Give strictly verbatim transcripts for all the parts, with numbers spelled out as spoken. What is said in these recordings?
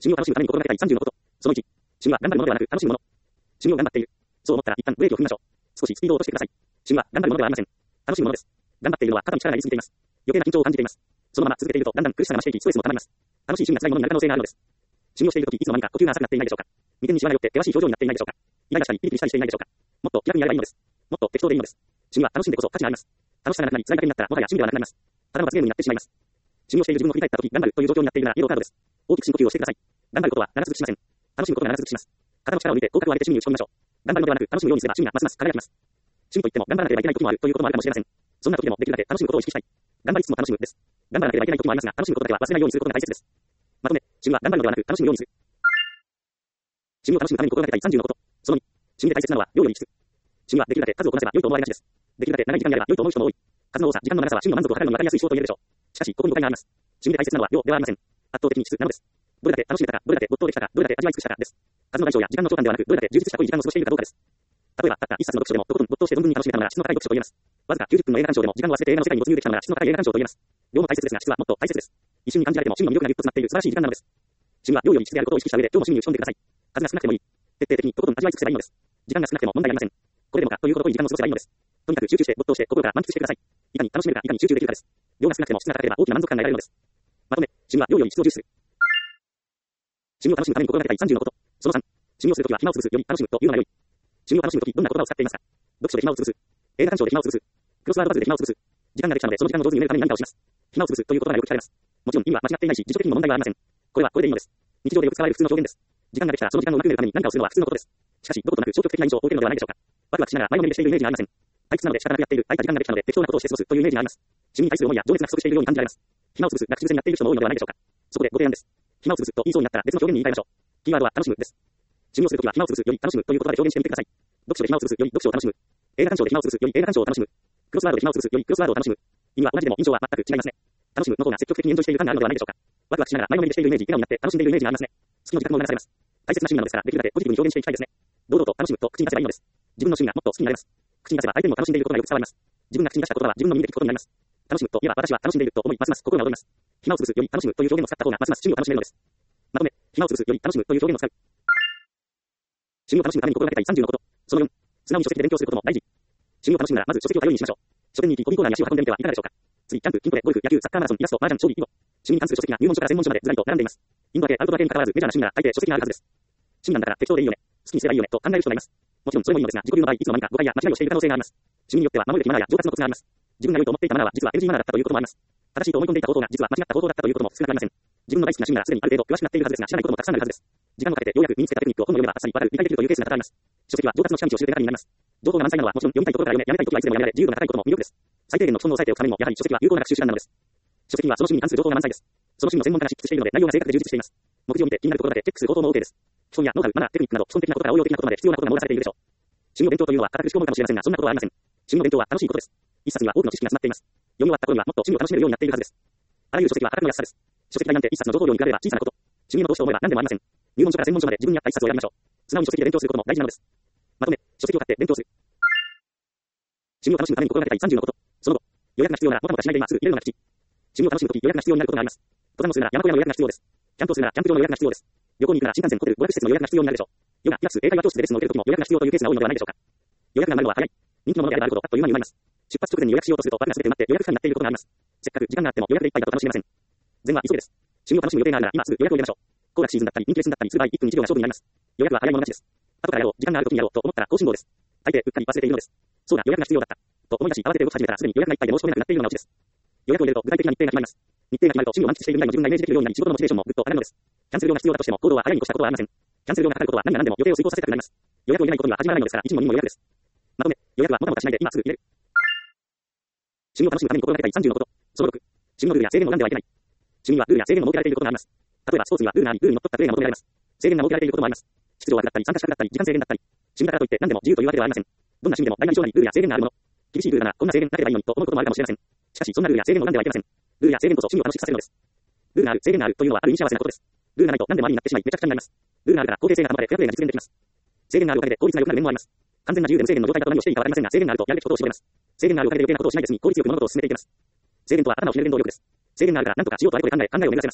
趣味を楽しむために心がけたいさんじゅうのこと。そのいち、趣味は頑張るものではなく楽しむもの。趣味を頑張っている。そう思ったら一旦ブレーキを踏みましょう。少しスピードを落としてください。趣味は頑張るものではありません。楽しむものです。頑張っているのは肩に力が入れすぎています。余計な緊張を感じています。そのまま続けているとだんだん苦しさが増していき、ストレスも溜まります。楽しい趣味が辛いものになる可能性があるのです。趣味をしているとき、いつの間にか呼吸が浅くなっていないでしょうか。眉間にシワが寄って険しい表情になっていないでしょうか。イライラしたりピリピリしたりしていないでしょうか。もっと気楽にやればいいのです。もっと適当でいいのです。趣味は楽しんでこそ価値があります。楽しさがなくなり辛いだけになったらもはや趣味ではなくなります。ただの罰ゲームになってしまいます。趣味をしている自分を振り返ったとき、頑張るという状況になっているならイエローカードです。大きく深呼吸をしてください。頑張ることは長続きしません。楽しむことが長続きします。肩の力を抜いて口角を上げて趣味に打ち込みましょう。頑張るのではなく楽しむようにすれば趣味がますます輝きます。趣味といっても頑張らなければいけない時もあるということもあるかもしれません。そんな時でもできるだけ楽しむことを意識したい。頑張りつつも楽しむです。頑張らなければいけない時もありますが、楽しむことだけは忘れないようにすることが大切です。まとめ、趣味は頑張るのではなく楽しむようにする。趣味を楽しむために心がけたいさんじゅうのこと。そのに、趣味で大切なのは量より質。趣味はできるだけ数をこなせば良いと思われがちです。できるだけ長い時間やれば良いと思う人も多い。数の多さ、時間の長さは趣味の満足を測るのに分かりやすい手法と言えるでしょう。しかし、ここに誤解があります。趣味で大切なのは量ではありません。圧倒的に質なのです。どれだけ楽しめたか、どれだけ没頭できたか、どれだけ味わい尽くしたかです。数の大小や時間の長短ではなく、どれだけ充実した濃い時間を過ごしているかどうかです。例えば、たった一冊の読書でもとことん没頭して存分に楽しめたのが質の高い読書と言えます。わずかきゅうじゅっぷんの映画鑑賞でも時間を忘れて映画の世界に没入できたのが質の高い映画鑑賞と言えます。量も大切ですが質はもっと大切です。一瞬に感じられても趣味の魅力がぎゅっと詰まっている素晴らしい時間なのです。趣味は量より質であることを意識した上で今日も趣味に打ち込んでください。数が少なくてもいい。徹底的にとことん味わい尽くせばいいのです。時間が少なくても問題ありません。これでもかということといい時間を過ごせばいいのです。とにかく集中して没頭して心から満喫してください。いかに楽しめるかいかに集中できるかです。量が少なくても質が高ければ大きな満足感が得られるのです。まとめ、趣味は量より質を重視する。趣味を楽しむために心がけたいさんじゅうのこと。そのさん、趣味をするときは暇を潰すより楽しむというのが良い。趣味を楽しむときどんな言葉を使っていますか。読書で暇を潰す。映画鑑賞で暇を潰す。クロスワードパズルで暇を潰す。時間ができたのでその時間を上手に埋めるために何かをします。暇を潰すという言葉がよく聞かれます。もちろん意味は間違っていないし、辞書的にも問題はありません。これはこれでいいのです。日常でよく使われる普通の表現です。時間ができたらその時間をうまく埋めるために何かをするのは普通のことです。しかし、どことなく消極的な印象を受けるのではないでしょうか。ワクワクしながら前のめりでしているイメージがありません。退屈なので仕方なくやっている、空いた時間ができたので適当なことをして過ごすというイメージがあります。趣味に対する思いや情熱が不足しているように感じられます。暇を潰すが口癖になっている人も多いのではないでしょうか。そこでご提案です。暇を潰すと言いそうになったら別の表現に言い換えましょう。キーワードは楽しむです。趣味をするときは暇を潰すより楽しむという言葉で表現してみてください。読書で暇を潰すより読書を楽しむ。映画鑑賞で暇を潰すより映画鑑賞を楽しむ。クロスワードで暇を潰すよりクロスワードを楽しむ。意味は同じでも印象は全く違いますね。楽しむの方が積極的にエンジョイしている感があるのではないでしょうか。ワクワクしながら前のめりでしているイメージ、笑顔になって楽しんでいるイメージがありますね。好きの自覚も流されます。大切な趣味なのですからできるだけポジティブに表現していきたいですね。堂々と楽しむと口に出せばいいのです。自分の趣味がもっと好きになれます。口に出せば相手にも楽しんでいることがよく伝わります。自分が口に出した言葉は自分の身にできることになります。楽しむといえば私は楽しんでいると思いますます心が躍ります。暇を潰すより楽しむという表現を使った方がますます趣味を楽しめるのです。まとめ、暇を潰すより楽しむという表現を使う。趣味を楽しむために心がけたいさんじゅうのこと。そのよん、素直に書籍で勉強することも大事。趣味を楽しむならまず書籍を頼りにしましょう。書店に行きコミコーナーに足を運んでみてはいかがでしょうか。次、キャンプ、筋トレ、ゴルフ、野球、サッカーマラソン、イラスト、麻雀、将棋、囲碁。趣味に関する書籍が入門書から専門書までずらりと並んでいます。インドだけアウトドア系に関わらずメジャーな趣味なら大抵書籍があるはずです。趣味なんだから適当でいいよね。好きにすればいいよねと考える人がいます。もちろんそれもいいのですが、自己流の場合いつの間にか誤解や間違いをしている可能性があります。趣味によっては守るべきマナーや上達のコツがあります。自分が良いと思っていたマナーは実は エヌジー マナーだったということもあります。正しいと思い込んでいた方法が実は間違った方法だったということも少なくありません。自分の大好きな趣味ならすでにある程度詳しくなっているはずですが、知らないこともたくさんあるはずです。時間をかけてようやく身につけたテクニックを本を読めばあっさりわかる、理解できるというケースが多々あります。書籍は上達の近道を知る手がかりになります。情報が満載なのはもちろん読みたいところから読め、やめたいときはいつでもやめられ、自由度が高いことも魅力です。最低限の基本を抑えておくためにもやはり書籍は有効な学習手段なのです。書籍にはその趣味に関する情報が満載です。その趣味の専門家が執筆しているので内容が正確で充実しています。目次を見て気になるところだけチェックする方法も OK です。基本やノウハウ、マナー、テクニックなど基本的なことから応用的なことまで必要なことが網羅されているでしょう。趣味の勉強というのは堅く仕込むかもしれませんが、そんなことはありません。趣味の勉強は楽しいことです。一冊には多くの知識が詰まっています。読み終わった頃にはもっと趣味を楽しめるようになっているはずです。あらゆる書籍は価格の安さです。書籍代なんて一冊の情報量に比べれば小さなこと。趣味の投資と思えば何でもありません。入門書から専門書まで自分に合った一冊を選びましょう。素直に書籍で勉強することも大事なのです。まとめ、書籍を買って勉強する。趣味を楽しむために心がけたいさんじゅうのこと。その後、予約が必要ならもたもたしないで今すぐ入れるのが吉。趣味を楽しむとき予約が必要になることがあります。登山をするなら山小屋の予約が必要です。キャンプをするならキャンプ場の予約が必要です。旅行に行くなら新幹線、ホテル、語学施設の予約が必要になるでしょう。ヨガ、ピラティス、英会話教室でレッスンを受けるときも予約が必要というケースが多いのではないでしょうか。予約が埋まるのは早い。人気のものであればあるほどあっという間に埋まります。出発直前に予約しようとすると枠が全て埋まって予約不可になっていることがあります。せっかく時間があっても予約でいっぱいだと楽しめません。全は急げです。趣味を楽しむ予定があるなら今すぐ予約を入れましょう。行楽シーズンだったり人気レッスンだったりする場合いっぷんにじゅうびょうが勝負になります。予約は早い者勝ちです。後からやろう、時間があるときにやろうと思ったら更新号です。大抵うっかり忘れているのです。そうだ、予約が必要だった。と思い出し慌てて動き始めたらすでに予約がいっぱいで申し込めなくなっているのがオチです。予約を入れると具体的な日程が決まります。日程が決まると趣味を満喫している未来の自分がイメージできるようになり仕事のモチベーションもぐっと上がるのです。キャンセル料が必要だとしても行動は早いに越したことはありません。キャンセル料がかかることは何が何でも予定を遂行させたくなります。予約を入れないことには始まらないのですから一も二も予約です。まとめ、予約はもたもたしないで今すぐ入れる。趣味を楽しむために心がけたいさんじゅうのこと。そのろく、趣味のルールや制限を選んではいけない。趣味にはルールや制限が設けられていることがあります。例えばスポーツにはルールがあり、ルールにのっとったプレーが求められます。制限が設けられていることもあります。出場枠だったり参加資格だったり時間制限だったり。趣味だからといって何でも自由というわけではありません。どんな趣味でも大なり小なりルールや制限があるもの。厳しいルールならこんな制限なければいいのにと思うこともあるかもしれません。しかしそんなルールや制限を選んではいけません。ルールや制限こそ趣味を楽しくさせるのです。ルールがある、制限があるというのはある意味幸せなことです。ルールがないと何でもありになってしまいめちゃくちゃになります。ルールがあるから公平性が保たれフェアプレーが実現できます。制限があるおかげで効率が良くなる面もあります。完全な自由で無制限の状態だと何をしていいかわかりませんが、制限があるとやるべきことを絞れます。制限があるおかげで余計なことをしないで済み効率よく物事を進めていけます。制限とは頭をひねる原動力です。制限があるから何とかしようとあれこれ考え考えを巡らせます。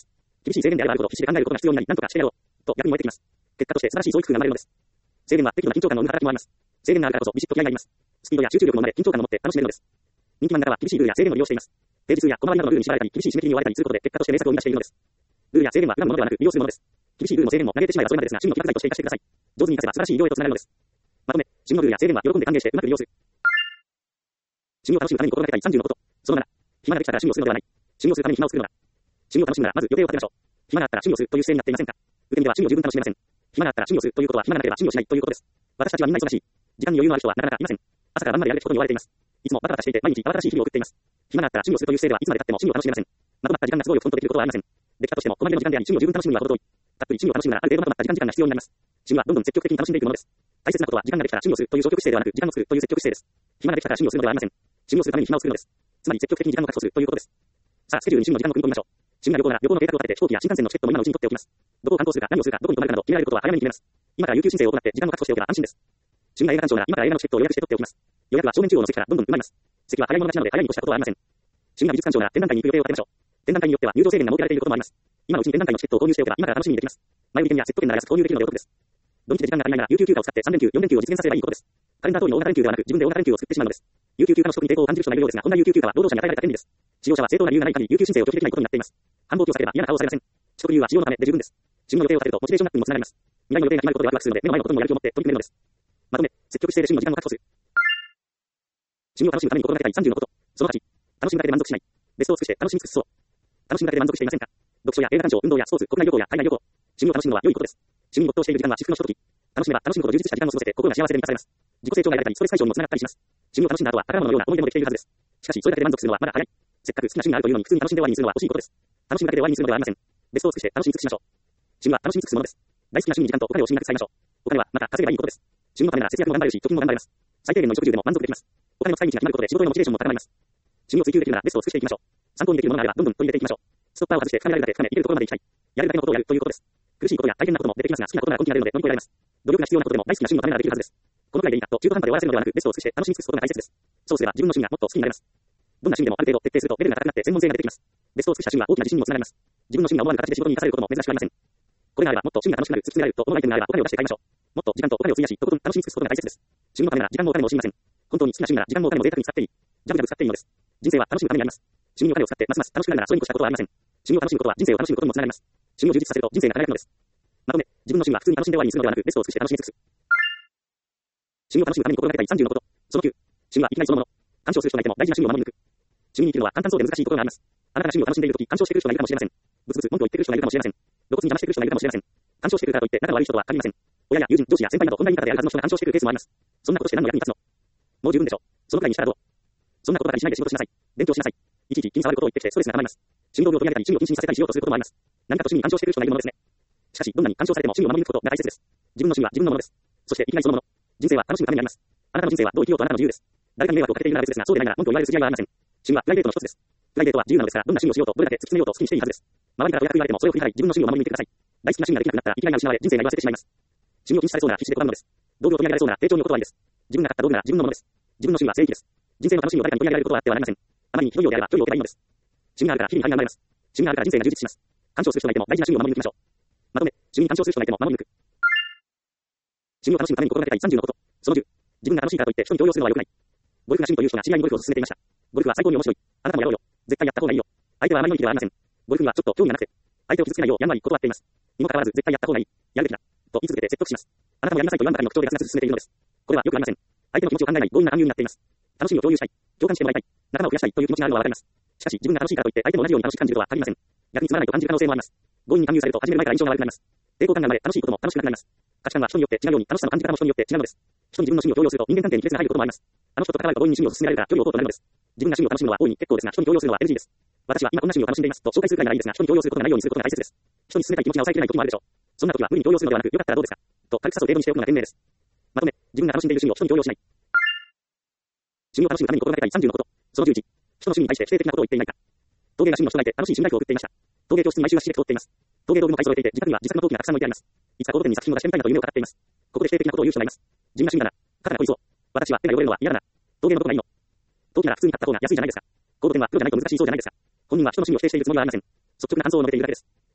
厳しい制限であればあるほど必死で考えることが必要になり、何とかしてやろう、と逆に燃えてきます。結果として素晴らしい教育が生まれるのです。制限は適度な緊張感を生む働きもあります。制限があるからこそビシッと気合があります。スピードや集中力のままで緊張感を持って楽しめるのです。人気漫画家は厳しいルールや制限を利用しています。平日や小回りなどのルールに縛られたり、厳しい締め切りに追われたりすることで結果として名作を生み出しているのです。ルールや制限は恨むものではなく利用するものです。厳しいルールも制限も投げてしまえばそれまでですが、真の起爆剤として生かしてください。上手に活かせば素晴らしい医療へとつながるのです。まとめ、真のルールや制限は喜んで歓迎してうまく利用する。趣味を楽しむために心がけたいさんじゅうのこと。そのなな、暇ができたから趣味をするのではない。趣味をするために暇を作るのだ。趣味を楽しむならまず予定を立てましょう。暇があったら趣味をするという姿勢になっていませんか。受け身では趣味を十分楽しめません。暇があったら趣味をするということは暇がなければ趣味をしないということです。私たちはみんな忙しい。時間に余裕のある人はなかなかいません。朝から晩までやるべきことに追われています。いつもバタバタしていて毎日慌ただしい日々を送っています。暇があったら趣味をするという姿勢ではいつまで経っても趣味を楽しめません。まとまった時間が都合よくコントできることはありません。できたとしても細切れの時間であり趣味を十分楽しむには程遠い。たっぷり趣味を楽しむならある程度まとまった時間時間が必要になります。趣味はどんどん積極的に楽しんでいくものです。大切なことは時間ができたら趣味をするという消極姿勢ではなく時間を作るという積極姿勢です。暇ができたから趣味をするのではありません。趣味をするために暇を作るのです。つまり積極的に時間を確保するということです。さあ、スケジュールに趣味の時間を組み込みましょう。趣味が旅行なら旅行の計画を立てて飛行機や新幹線のチケットも今のうちに取っておきます。どこを観光するか何をするかどこに泊まるかなど決められることは早めに決めます。今から有給申請を行って時間を確保しておけば安心です。趣味が映画鑑賞なら今から映画のチケットを予約して取っておきます。予約は正面中央の席からどんどん埋まります。席は早い者勝ちなので早いに越したことはありません。趣味が美術鑑賞なら展覧会に行く予定を立てましょう。展覧会によっては入場制限が設けられていることもあります。今のうちに展覧会のチケットを購入しておけば今から楽しみにできます。前売り券やセット券なら安く購入できるのでお得です。土日で時間が足りないなら有給休暇を使ってさん連休、よん連休を実現させればいいことです。カレンダー通りの大型連休ではなく自分で大型連休を作ってしまうのです。有給休暇の取得に抵抗を感じる人がいるようですが、こんな有給休暇は労働者に与えられた権利です。使用者は正当な理由がない限り有給申請を拒否できないことになっています。繁忙期を避ければ嫌な顔をされません。取得理由は使用のためで十分です。自分の予定を立てるとモチベーションアップにもつながります。未来の予定が決まることでワクワクするので目の前のことにもやる気を持って取り組めるのです。まとめ、積極姿勢で趣味の時間を確保する。趣味を楽しむために心がけたいさんじゅうのこと。そのはち、楽しむだけで満足しない。ベストを尽くして楽しみ尽くすそう。楽しむだけで満足していませんか。読書や映画鑑賞、運動やスポーツ、国内旅行や海外旅行。趣味を楽しむのは良いことです。趣味に没頭している時間は至福のひととき。楽しめば楽しむほど充実した時間を過ごせて心が幸せで満たされます。自己成長が得られたりストレス解消にもつながったりします。趣味を楽しんだ後は宝物のような思い出もできているはずです。しかしそれだけで満足するのはまだ早い。せっかく好きな趣味があるというのに普通に楽しんで終わりにするのは惜しいことです。楽しむだけで終わりにするのではありません。ベストを尽くして楽しみ尽くしましょう。趣味は楽しみ尽くすものです。大好きな趣味に時間とお金を惜しみなく使いましょう。お金はまた稼げばいいことです。趣味のためなら節約も頑張れるし、貯金も頑張れます。最低限の衣食住でも満足できます。お金の使い道が決まることで仕事へのモチベーションも高まります。趣味を追求できるならベストを尽くしていきましょう。参考にできるものがあればどんどん取り入れていきましょう。ストッパーを外して深められるだけ深め、生きるところまで行きたい。やるだけのことをやるということです。苦しいことや大変なことも出てきますが、好きなことなら根気が出るので乗り越えられます。努力が必要なことでも大好きな趣味のためならできるはずです。このくらいでいいかと中途半端で終わらせるのではなくベストを尽くして楽しみ尽くすことが大切です。そうすれば自分の趣味がもっと好きになれます。どんな趣味でもある程度徹底するとレベルが高くなって専門性が出てきます。ベストを尽くした趣味は大きな自信にもつながります。自分の趣味が思わぬ形で仕事に生かされることも珍しくありません。これがあればもっと趣味が楽しくなる、突き詰められると思うアイテムがあればお金を出して買いましょう。もっと時間とお金を費やし、とことん楽しみ尽くすことが大切です。趣味のためなら時間もお金も惜しみません。本当に好きな趣味なら時間もお金も贅沢に使っていい。ジャブジャブ使っていいのです。人生は楽しむためにあります。趣味にお金を使ってますます楽しくなるならそれに越したことはありません。趣味を楽しむことは人生を楽しむことにもつながります。趣味を充実させると人生が輝くのです。まとめ、自分の趣味は普通に楽しんで終わりにするのではなくベストを尽くして楽しみ尽くす。趣味を楽しむために心がけたいさんじゅうのこと。そのきゅう、趣味は生きがいそのもの。干渉する人がいても大事な趣味を守り抜く。趣味に生きるのは簡単そうで難しいところがあります。あなたが趣味を楽しんでいるとき、干渉してくる人がいるかもしれません。ブツブツ文句を言ってくる人がいるかもしれません。露骨に邪魔してくる人がいるかもしれません。干渉してくるからといって仲が悪い人とは限りません。親や友人、上司や先輩などこんな言い方であるはずの人が干渉してくるケースもあります。そんなことして何の役に立つの。もう十分でしょう。そのくらいにしたらどう。そんなことばかりしないで仕事しなさい。勉強しなさい。いちいち気に障ることを言ってきてストレスが溜まります。趣味道具を取り上げたり趣味を禁止にさせたりしようとすることもあります。何かと趣味に干渉してくる人がいるものですね。しかしどんなに干渉されても趣味を守り抜くことが大切です。自分の趣味は自分のものです。そして生きがいそのもの。人生は楽しむためにあります。あなたの人生はどう生きようとあなたの自由です。誰かに迷惑をかけているなら別ですが、そうでないなら文句を言われる筋合いはありません。趣味はプライベートの一つです。プライベートは自由なのですから、どんな趣味をしようとどれだけ突き詰めようと好きにしていいはずです。周りから親く言われてもそれを振り払い自分の趣味を守り抜いてください。大好きな趣味ができなくなったら生きがいが失われ人生が言わせてしまいます。趣味を禁止されそうなら必死で拒むのです。道具を取り上げられそうなら丁重にお断りです。自分が買った道具なら自分のものです。自分の趣味は正義です。人生の楽しみを誰かに取り上げられることはあってはなりません。あまりにひどいようであれば距離を置けばいいのです。趣味があるから日々に張りが生まれます。趣味があるから人生が充実します。干渉する人がいても大事な趣味を守り抜きましょう。まとめ、趣味に干渉する人がいても守り抜く。趣味を楽しむために心がけたいさんじゅうのこと。そのじゅう、自分が楽しいからといって人に強要するのは良くない。ゴルフが趣味という人が知り合いにゴルフを勧めていました。ゴルフは最高に面白い。あなたもやろうよ。絶対やった方がいいよ。相手はあまりのいい気ではありません。ゴルフにはちょっと興味がなくて、相手を傷つけないようやんわり断っています。にもかかわらず絶対やった方がいい。やるべきだ。と言い続けて説得します。あなたもやりなさいと言わんばかりの口調でガツガツ進めているのです。これはよくありません。相手の気持ちを考えない強引な勧誘になっています。楽しみを共有したい。共感してもらいたい。仲間を増やしたいという気持ちがあるのはわかります。しかし自分が楽しいからといって相手も同じように楽しく感じるとは限りません。逆につまらないと感じる可能性もあります。強引に勧誘されると始める前から印象が悪くなります。抵抗感が生まれ楽しいことも楽しくなくなります。価値観は人によって違うように楽しさの感じ方も人によって違うのです。人に自分の趣味を強要すると人間関係に亀裂が入ることもあります。あの人と関わると強引に趣味を勧められるから距離を置こうとなるのです。自分が趣味を楽しむのは大いに結構ですが人に強要するのは エヌジー です。私は今こんな趣味を楽しんでいますと紹介するくらいならいいですが人に強要することがないようにすることが大切です。人に勧めたい気持ちが抑えきれない時もあるでしょう。そんな時は無理に強要するのではなくよかったらどうですかと軽くさと程度にしておくのが賢明です。まとめ、自分が楽しんでいる趣味を人に強要しない。趣味を楽しむために心がけたいさんじゅうのこと。そのじゅういち、人の趣味に対して否定的なことを言っていないか。陶芸が趣味の人がいて楽しい新ライフを送っていました。陶芸教室に毎週足しげく通っています。陶芸道具も買い揃えていて自宅には自作の陶器がたくさん置いてあります。いつか工房店に作品を出してみたいなと夢を語っています。ここで否定的なことを言う人がいます。地味な趣味だな。肩が凝りそう。私は手が汚れるのは嫌だな。陶芸のことがいいの。陶器なら普通に買った方が安いじゃないですか。工房店はプロじゃないと難しいそうじゃないですか。本人は人の趣味を否定しているつもりはありません。率直な感想を述べているだけです。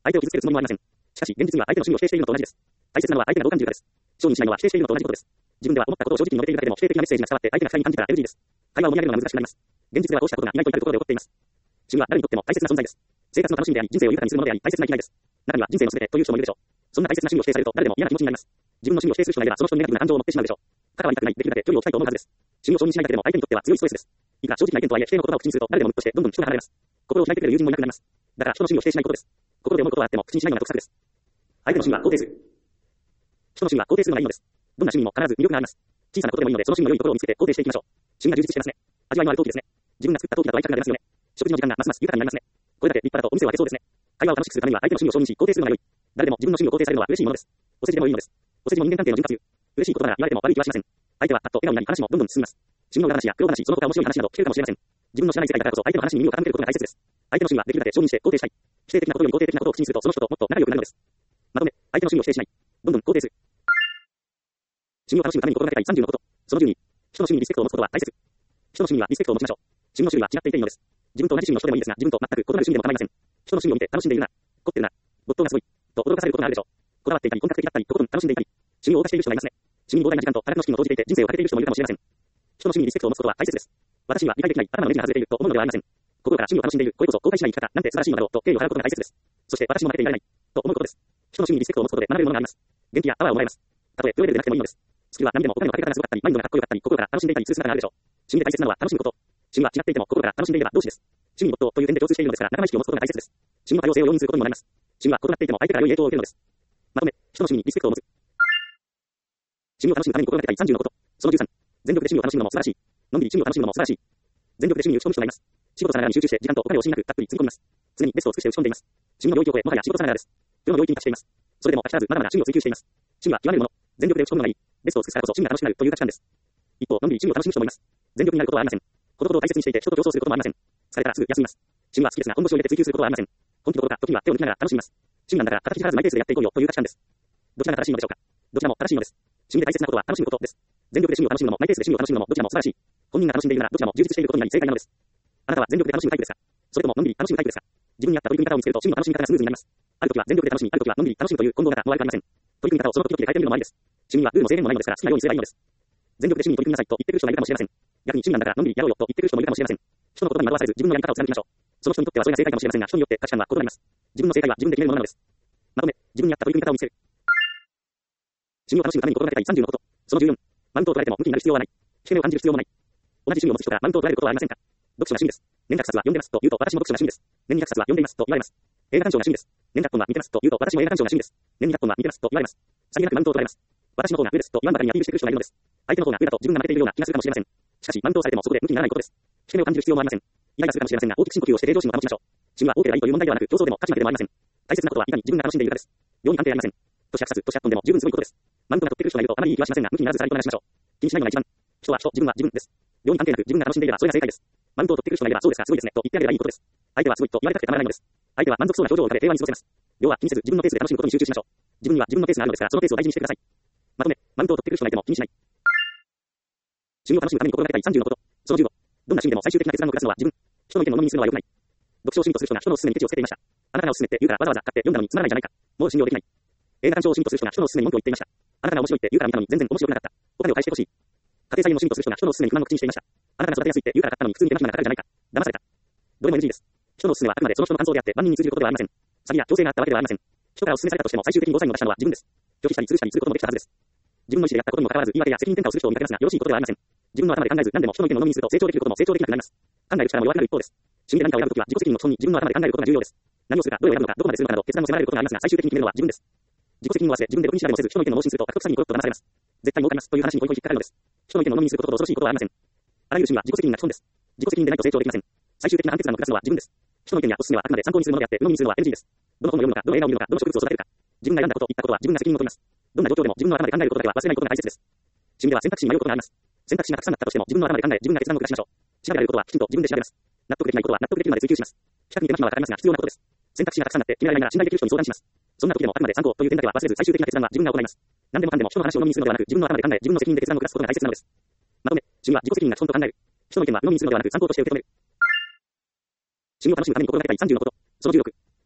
相手を傷つけるつもりもありません。しかし、現実には相手の趣味を否定しているのと同じです。大切なのは相手がどう感じるかです。承認しないのは否定しているのと同じことです。自分では思ったことを正直に述べているだけでも否定的なメッセージが伝わって相手が不快に感じたら エヌジー です。会話を盛り上げるのが難しくなります。現実ではこうしたことが意外と至るところで起こっています。趣味は誰にとっても大切な存在です。生活の楽しみであり、人生を豊かにするものであり、大切な生きがいです。中には人生のすべてという人もいるでしょう。そんな大切な趣味を否定されると誰でも嫌な気持ちになります。自分の趣味を否定する人がいれば、その人にネガティブな感情を持ってしまうでしょう。関わりたくない、できるだけ距離を置きたいと思うはずです。趣味を承認しないだけでも相手にとっては強いストレスです。いくら正直な意見とはいえ、否定の言葉を口にすると誰でもムッとしてどんどん人が離れます。心を開いてくれる友人もいなくなります。だから人の趣味を否定しないことです。心で思うことはあっても口にしないのが得策です。相手の趣味は肯定する。人の趣味は肯定するのがいいのです。どんな趣味も必ず魅力があります。小さなことでもいいので、その趣味の良いところを見つけて肯定していきましょう。趣味が充実してますね。味わいのある陶器ですね。自分が作った陶器だと愛着が出ますよね。食事の時間がますます豊かになりますね。これだけ立派だとお店を開けそうですね。会話を楽しくするためには相手の趣味を承認し肯定するのが良い。誰でも自分の趣味を肯定されるのは嬉しいものです。お世辞でもいいのです。お世辞も人間関係の潤滑油。嬉しいことなら言われても悪い気はしません。相手はパッと笑顔になり話もどんどん進みます。趣味の裏話や苦労話、その他面白い話など聞けるかもしれません。自分の知らない世界だからこそ相手の話に耳を傾けることが大切です。相手の趣味はできるだけ承認して肯定したい。否定的なことより肯定的なことを口にするとその人ともっと仲良くなるのです。まとめ、相手の趣味を否定しない。どんどん肯定する。趣味を楽しむために心がけたいさんじゅうのこと。そのじゅうに、人の趣味にリスペクトを持つことは大切。人の趣味にはリスペクトを持ちましょう。趣味の種類は違っていていいのです。自分と同じ趣味の人でもいいですが、自分と全く異なる趣味でも構いません。人の趣味を見て楽しんでいるな、凝ってるな、没頭がすごい、と驚かされることがあるでしょう。こだわっていたり、本格的だったり、とことん楽しんでいたり、趣味を謳歌している人がいますね。趣味に膨大な時間と多額の資金を投じていて人生をかけている人もいるかもしれません。人の趣味にリスペクトを持つことは大切です。私は理解できない、頭のネジが外れていると思うのではありません。心から趣味を楽しんでいる、これこそ後悔しない生き方、なんて素晴らしいのだろうと敬意を払うことが大切です。そして私も負けていられない、と思うことです。人の趣味にリスペクトを持つことで学べるものがあります。元気やパワーをもらえます。たとえプロレベルでなくてもいいのです。スキルは何でもお金のかけ方がすごかったり、マインドがかっこよかったり、心から楽しんでいたりする姿があるでしょう。趣味で大切なのは楽しむこと。趣味は違っていても心から楽しんでいれば同志です。趣味に没頭という点で共通しているのですから、仲間意識を持つことが大切です。趣味の多様性を容認することにもなります。趣味は異なっていても相手から良い影響を受けるのです。まとめ、人の趣味にリスペクトを持つ。趣味を楽しむために心がけたいさんじゅうのこと。そのじゅうさん、全力で趣味を楽しむのも素晴らしい。のんびり趣味を楽しむのも素晴らしい。全力で趣味に打ち込む人がいます。仕事さながらに集中して時間とお金を惜しみなくたっぷりつぎ込みます。常にベストを尽くして打ち込んでいます。趣味の領域を超え、もはや仕事さながらです。プロの領域に達しています。それでも飽き足らずまだまだ趣味を追求しています。趣味は極めるもの。全力で打ち込むのがいい。ベストを尽くすからこそ趣味が楽しくなるという価値観です。一方、のんびり趣味を楽しむ人もいます。全力になることはありません。ほどほど大切にしていて人と競争することもありません。疲れたらすぐ休みます。趣味は好きですが本腰を入れて追求することはありません。本気どころか時には手を抜きながら楽しみます。趣味なんだから形に張らずマイペースでやっていこうよという価値観です。どちらが正しいのでしょうか。どちらも正しいのです。趣味で大切なことは楽しむことです。全力で趣味を楽しむのもマイペースで趣味を楽しむのもどちらも素晴らしい。本人が楽しんでいるならどちらも充実していることになり正解なのです。あなたは全力で楽しむタイプですか。それとものんびり楽しむタイプですか。自分に合った取り組み方を見つけると趣味の楽しみ方がスムーズになります。ある時は全力で楽しみ、ある時はのんびり楽しむという混同型も悪くありません。取り組み方をその時々で変えてみるのもありです。趣味はルールも制限もないのですから好きなようにすればいいのです。全力で趣味に取り組みなさいと言ってくる人がいるかもしれません。逆に趣味なんだからのんびりやろうよと言ってくる人もいるかもしれません。人の言葉に惑わされず自分のやり方を貫きましょう。その人にとってはそれが正解かもしれませんが、人によって価値観は異なります。自分の正解は自分で決めるものなのです。まとめ、自分に合った取り組み方を見つける。趣味を楽しむために心がけたいさんじゅうのこと。そのじゅうよん、マウントを取られても向きになる必要はない。引け目を感じる必要もない。同じ趣味を持つ人がマウントを取られることはありませんか。読書が趣味です。年額冊は読んでますと言うと私も読書が趣味です。年にひゃくさつは読んでいますと言われます。映画鑑賞が趣味です。年額本は見てますと言うと私も映画鑑賞が趣味です。年にひゃく本は見てますと言われます。さりげなくマウントを取られます。私の方が上ですと言わんばかりにアピールしてくる人がいるのです。相手の方が上だと自分が負けているような気がするかもしれません。しかしマウントをされてもそこで向きにならないことです。引け目を感じる必要もありません。イライラするかもしれませんが大きく深呼吸をして平常心を保ちましょう。趣味は多ければいいという問題ではなく競争でも勝ち負けでもありません。大切なことはいかに自分が楽しんでいるかです。量に関係ありません。年百冊、年百本でも十分すごいことです。マウントが取ってくる人がいるとあまりいい気はしませんが、向きにならずさらりとなしましょう。気にしないのが一番。人は人、自分は自分です。量に関係なく自分が楽しんでいればそれが正解です。マウントを取ってくる人がいればそうですかすごいですねと言ってあげればいいことです。相手はすごいと言われたくてたまらないのです。相手は満足そうな表情を浮かべ平和に過ごせます。量は気にせず自分のペースで楽しむことに集中しましょう。自分には自分のペースがあるのですからそのペースを大事にしてください。まとめ、マウントを取ってくる人がいても気にしない。趣味を楽しむために心がけたいさんじゅうのこと。そのじゅうご、どんな趣味でも最終的な決断を下すのは自分。人の意見を飲みにするのは良くない。読書を趣味とする人が人の勧めにケチをつけていました。あなたがおすすめって言うからわざわざ買って読んだのにつまらないじゃないか。もう信用できない。映画鑑賞を趣味とする人が人のおすすめに文句を言っていました。あなたが面白いって言うから見たのに全然面白くなかった。お金を返してほしい。家庭菜園の趣味とする人が人のおすすめに不満を口にしていました。あなたが育てやすいって言うから買ったのに普通に手間暇がかかるじゃないか。騙された。どれも エヌジー です。人のおすすめはあくまでその人の感想であって万人に通じることではありません。詐欺や強制があったわけではありません。人からおすすめされたとしても最終的にゴーサインを出したのは自分です。拒否したり通したりすることもできたはずです。自分の意思でやったことにもかかわらず言い訳や責任転嫁をする人を見かけますがよろしいことではありません。自分の頭で考えず何でも人の意見を飲みにすると成長できることも成長できなくなります。考える力も弱くなる一方です。趣味で何かを選ぶときは自己責任の基本に自分の頭で考えることが重要です。何をするか、どれを選ぶのか、どこまでするのかなど決断を迫られることがありますが最終的に決めるのは自分です。自己責任を忘れ自分でろくに調べもせず人の意見を盲信すると悪徳詐欺にコロッと騙されます。絶対儲かりますという話にポイポイ引っかかるのです。人の意見を飲みにすることほど恐ろしいことはありません。あらゆる趣味は自己責任が基本です。自己責任でないと成長できません。最終的な判決断を下すのは自分です。人の意見やおすすめはあくまで参考にするものであって鵜呑みにするのは エヌジー です。どの本を読むのか、どの映画を見るのか、どの植物を育てるか。自分が選んだこと、言ったことは自分が責任を取ります。どんな状況でも自分の頭で考えることだけは忘れないことが大切です。趣味では選択肢に迷うことがあります。選択肢がたくさんあったとしても自分の頭で考え、自分が決断を下しましょう。調べられることはきちんと自分で調べます。納得できないことは納得できるまで追求します。比較に手間暇はかかりますが必要なことです。選択肢がたくさんあって決められないなら信頼できる人に相談します。そんな時でもあくまで参考という点だけは忘れず最終的な決断は自分が行います。何でもかんでも人の話を飲みにするのではなく自分の頭で考え、自分の責任で決断を下すことが大切なのです。まとめ、趣味は自己責任が基本と考える。人の意見は鵜呑みにするのではなく参考として受け止める。趣味を楽しむために心がけたいさんじゅうのこと。そのじゅうろく、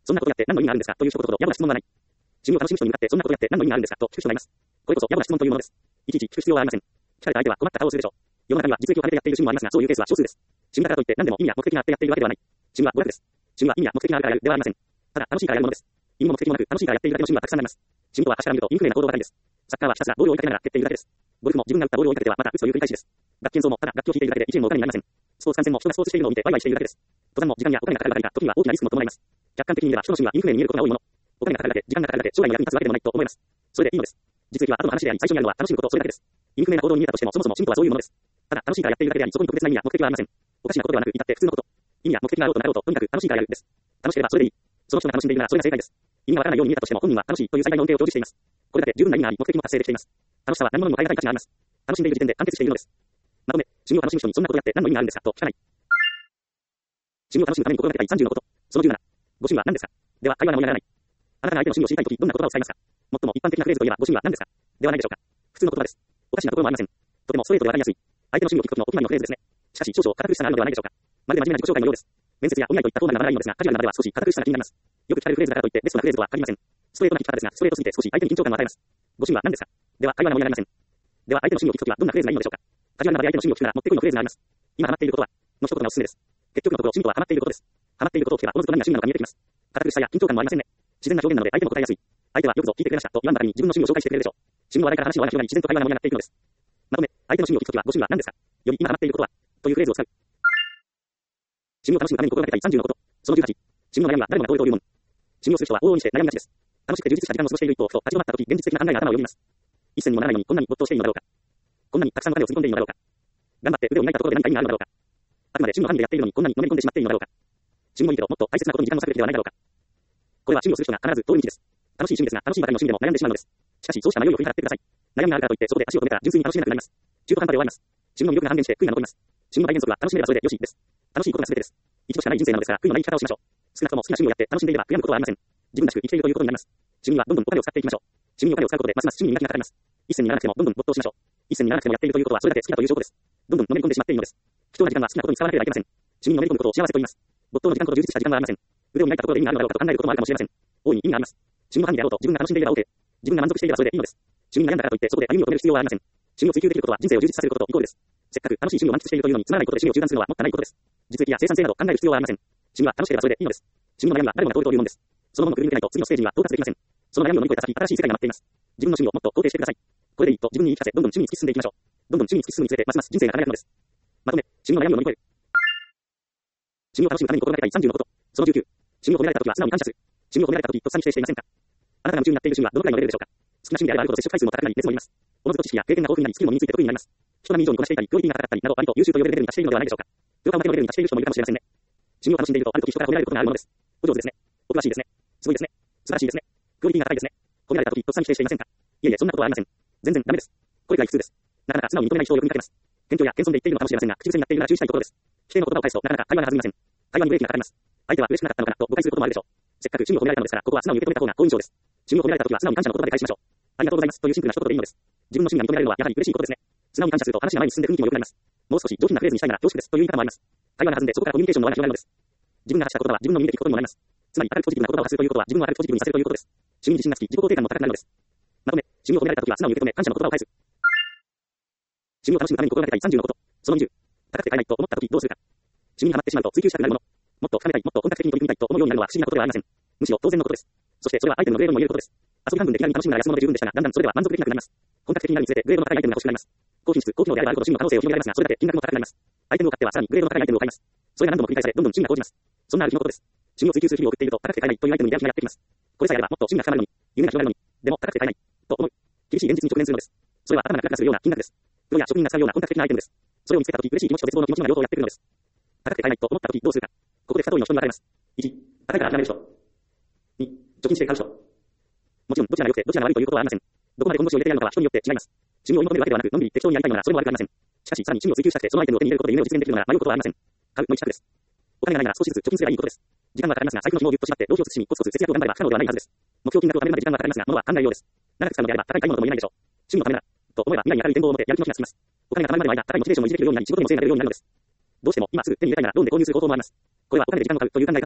そんなことやって何の意味があるんですかという一言ほど野暮な質問はない。自分を楽しむ人に向かってそんなことやって何の意味があるんですかと聞く人がいます。これこそ野暮な質問というものです。いちいち聞く必要はありません。聞かれた相手は困った顔をするでしょう。世の中には実益を兼ねてやっている趣味もありますが、そういうケースは少数です。趣味だからといって何でも意味や目的があってやっているわけではない。趣味は娯楽です。趣味は意味や目的があるからやるではありません。ただ楽しいからやるものです。意味も目的もなく楽しいからやっているだけの趣味はたくさんあります。趣味とは確から見るとインフレな行動ばかりです。サッカーはひたすらボールを追いかけながら蹴っているだけです。ゴルフも自分が打ったボールを追いかけてはまた打つという繰り返しです。楽器演奏もただ楽器を弾いているだけでいちえんもお金になりません。スポーツ観戦も人がスポーツしているのを見てワイワイしているだけです。登山も時間やお金がかかるばかりか、時には大きなリスクも伴います。客観的に見れば人の趣味はインフレに見えることが多いもの。お金がかかるだけ、時間がかかるだけ、将来に役に立つわけでもないと思います。それでいいのです。実益は後の話であり、最初にあるのは楽しむこと、それだけです。インフレな行動に見えたとしても、そもそも進歩はそういうものです。ただ楽しいからやっているだけであり、そこに特別な意味や目的はありません。おかしなことではなく、至って普通のこと。意味や目的があろうとなかろうと、とにかく楽しいからやるです。楽しければそれでいい。その人が楽しんでいるならそれが正解です。意味がわからないように見えたとしても、本人は楽しいという最大の恩恵を享受しています。これだけ十分な意味があり、目的も達成できています。楽しさは何者にも代え難い価値があります。楽しんでいる時点で完結しているのです。まとめ、趣味を楽しむ人にそんなことやって何の意味があるんですかと聞かない。趣味を楽しむために心がけたいさんじゅうのこと。そのじゅうなな。ご趣味は何ですか？では会話が盛り上がらない。あなたが相手の趣味を知りたいとき、どんな言葉を使いますか？最も一般的なフレーズといえばご趣味は何ですか？ではないでしょうか。普通の言葉です。おかしなところもありません。とてもストレートでわかりやすい。相手の趣味を聞くときのお決まりのフレーズですね。しかし少々堅苦しさがあるのではないでしょうか。まるで真面目な自己紹介のようです。面接やお見合いといったフォーマルな場合のですが、カジュアルな場では少し堅苦しさが気になります。よく聞かれるフレーズだからといってベストなフレーズとは限りません。ストレートな聞き方ですが、ストレートすぎて少し相手に緊張感を与えます。ご趣味は何ですか？では会話が盛り上がりません。では相手の趣味を聞くときはどんなフレーズがいいのでしょうか。カジュアルな場で相手の趣味を聞くならもってこいのフレーズがあります。今ハマっていることはの一言がおすすめです。結局のところ趣味とはハマっていることです。ハマっていることを聞けばおのずと何が趣味なのか見えてきます。堅苦しさや緊張感もありませんね。自然な表現なので相手も答えやすい。相手はよくぞ聞いてくれましたと言わんばかりに自分の趣味を紹介してくれるでしょう。趣味の話題から話の輪が広がり自然と会話が盛り上がっていくのです。まとめ、相手の趣味を聞くときはご趣味は何ですか？より今ハマっていることはというフレーズを使う。趣味を楽しむために心がけたいさんじゅうのこと。そのじゅうはち。趣味の悩みは誰もが通るというもの。趣味をする人は往々にして悩みがちです。楽しくて充実した時間を過ごしている一方、ふと立ち止まったとき、現実的な考えが頭をよぎります。一銭にもならないのにこんなに没頭しているのだろうか。こんなにたくさんの金をつぎ込んでいるのだろうか。頑張って腕を磨いたところで何か意味があるのだろうか。あくまで趣味の範囲でやっているのにこんなにのめり込んでしまっているのだろうか。趣味もいいけどもっと大切なことに時間を割くべきではないだろうか。これは趣味をする人が必ず通る道です。楽しい趣味ですが、楽しいばかりの趣味でも悩んでしまうのです。しかし、そうした迷いを振り払ってください。悩みがあるからといって、そこで足を止めたら純粋に楽しめなくなります。中途半端で終わります。趣味の魅力が半減して悔いが残ります。趣味の大原則は楽しめればそれでよしです。楽しいことが全てです。一度しかない人生なのですから、悔いのない生き方をしましょう。少なくとも好きな趣味をやって楽しんでいれば悔やむことはありません。自分らしく生きているということになります。趣味はどんどんお金を使っていきましょう。趣味にお金を使うことでますます趣味に磨きがかかります。一銭にならなくてもどんどん没頭しましょう。一銭にならなくてもやっているということはそれだけ好きだという証拠です。どんどんのめり込んでしまっているのです。貴重な時間は好きなことに使わなければいけません。趣味にのめり込むことを幸せと言います。没頭の時間ほど充実した時間はありません。腕を磨いたところで意味があるのだろうかと考えることもあるかもしれません。大いに意味があります。趣味の範囲であろうと自分が楽しんでいれば OK。自分が満足していればそれでいいのです。趣味に悩んだからといってそこで歩みを止める必要はありません。趣味を追求できることは人生を充実させることとイコールです。せっかく楽しい趣味を満喫しているというのにつまらないことで趣味を中断するのはもったいないことです。実益や生産性など考える必要はありません。趣味は楽しければそれでいいのです。趣味の悩みは誰もが通るというものです。そのものをくぐり抜けないと次のステージには到達できません。その悩みを乗り越えた先、新しい世界が待っています。自分の趣味をもっと肯定してください。これでいいと自分に言い聞かせ、どんどん趣味に突き進んでいきましょう。どんどん趣味に突き進むにつれてますます人生が輝くのです。まとめ、趣味の悩みを乗り越える。趣味を楽しむために心がけたいさんじゅうのこと。そのじゅうきゅう。趣味を褒められたときは素直に感謝する。趣味を褒められたときとっさに否定していませんか？あなたが夢中になっている趣味はどのくらいのレベルでしょうか？好きな趣味であればあるほど接触回数も高くなり熱もあります。おのずと知識や経験が豊富になりスキルも身について得意になります。人並み以上にこなしていたり、クオリティが高かったりなど割と優秀と呼べるレベルに達しているのではないでしょうか。プロパーマテのレベルに達している人もいるかもしれませんね。趣味を楽しんでいるとある時人から褒められることがあるものです。お上手ですね。お詳しいですね。すごいですね。素晴らしいですね。クオリティが高いですね。褒められた時とっさに否定していませんか？いえいえ、そんなことはありません。全然ダメです。これが普通です。なかなか素直に認めない人をよく見かけます。謙虚や謙遜で言っているのかもしれませんが、口癖になっているなら注意したいところです。否定の言葉を返すとなかなか会話が弾みません。会話にブレーキがかかります。相手は嬉しくなかったのかなと誤解することもあるでしょう。せっかく趣味を褒められたのですから、ここは素直に受け止めた方が好印象です。趣味を褒められた時は素直に感謝の言葉で返しましょう。ありがとうございますというシンプルな一言でいいのです。自分の趣味が認められるのはやはり嬉しいことですね。素直に感謝すると話が前に進んで雰囲気も良くなります。もう少し上品なフレーズにしたいなら恐縮ですという言い方もあります。会話が弾んでそこからコミュニケーションの輪が広がるのです。自分が発した言葉は自分の身にできることにもなります。つまり明るくポジティブな言葉を発するということは自分を明るくポジティブにさせるということです。趣味に自信がつき自己肯定感も高くなるのです。まとめ、趣味を褒められた時は素直に受け止め感謝の言葉を返す。趣味を楽しむために心がけたいさんじゅうのこと。そのにじゅう。高くて買えないと思った時どうするか。趣味にハマってしまうと追求したくなるもの。もっと深めたい、もっと本格的に取り組みたいと思うようになるのは不思議なことではありません。むしろ当然のことです。そしてそれはアイテムのグレードにも言えることです。遊び半分で気軽に楽しむなら安物で十分でしたが、だんだんそれでは満足できなくなります。本格的になるにつれてグレードの高いアイテムが欲しくなります。高品質、高機能であればあるほど趣味の可能性を広げられますが、それだけ金額も高くなります。アイテムを買ってはさらにグレードの高いアイテムを買います。それが何度も繰り返され、どんどん趣味が高じます。そんなある日のことです。趣味を追求する日々を送っていると高くて買えないというアイテムに出会いがやってきます。これさえあればもっと趣味が深まるのに、夢が広がるのに、でも高くて買えないと思う。厳しい現実に直面するのです。それは頭がクラクラするような金額です。プロや職人が使うような本格的なアイテムです。それを見つけたとき嬉しい気持ちと絶望の気持ちが両方やってくるのです。高くて買えないと思ったときどうするか。ここでふた通りの人に分かれます。いち、高いから諦める人。に、貯金して買う人。もちろんどちらが良くてどちらが悪いということはありません。どこまで本腰を入れてやるのかは人によって違います。趣味を追い求めるわけではなく、のんびり適当にやりたいのならそれも悪くありません。しかしさらに趣味を追求したくてそのアイテムを手に入れることで夢を実現できるのなら迷うことはありません。買うの一択です。お金がないなら少しずつ貯金すればいいことです。時間はかかりますが、財布の紐をぎゅっと縛って浪費を慎みコツコツ節約を頑張れば不可能ではないはずです。目標金額を貯めるまで時間はかかりますが、物は考えるようです。長く使うのであれば高い買い物とも言えないでしょう。趣味のためならと思えば未来に明るい展望を持ってやる気の気がつきます。お金が貯まるまでの間、高いモチベーションを維持できるようになり、仕事にも精が出るようになるのです。どうしても今すぐ手に入れたいならローンで購入する方法もあります。これはお金で時間を買うという考え方です。